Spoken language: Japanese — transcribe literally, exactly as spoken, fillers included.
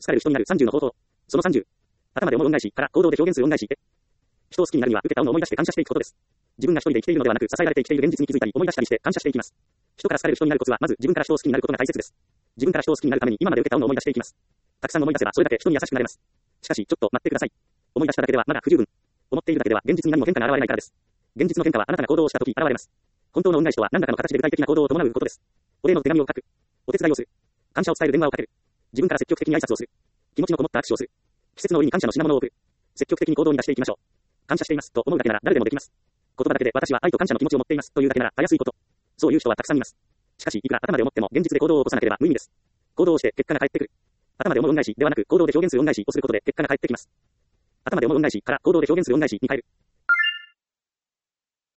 好かれる人になるさんじゅうの方法。そのさんじゅう。頭で思う恩返しから行動で表現する恩返し。人を好きになるには受けた恩を思い出して感謝していくことです。自分が一人で生きているのではなく支えられて生きている現実に気づいたり思い出したりして感謝していきます。人から好かれる人になるコツはまず自分から人を好きになることが大切です。自分から人を好きになるために今まで受けた恩を思い出していきます。たくさん思い出せばそれだけ人に優しくなれます。しかしちょっと待ってください。思い出しただけではまだ不十分。思っているだけでは現実に何も変化が現れないからです。現実の変化はあなたが行動をしたとき現れます。本当の恩返しとは何らかの形で具体的な行動を伴うことです。お礼の手紙を書く。お手伝いをする。感謝を伝える電話をかける。自分から積極的に挨拶をする。気持ちのこもった握手をする。季節の折に感謝の品物を送る。積極的に行動に出していきましょう。感謝していますと思うだけなら誰でもできます。言葉だけで私は愛と感謝の気持ちを持っていますというだけならたやすいこと。そういう人はたくさんいます。しかしいくら頭で思っても現実で行動を起こさなければ無意味です。行動をして結果が返ってくる。頭で思う恩返しではなく行動で表現する恩返しをすることで結果が返ってきます。頭で思う恩返しから行動で表現する恩返しに変える。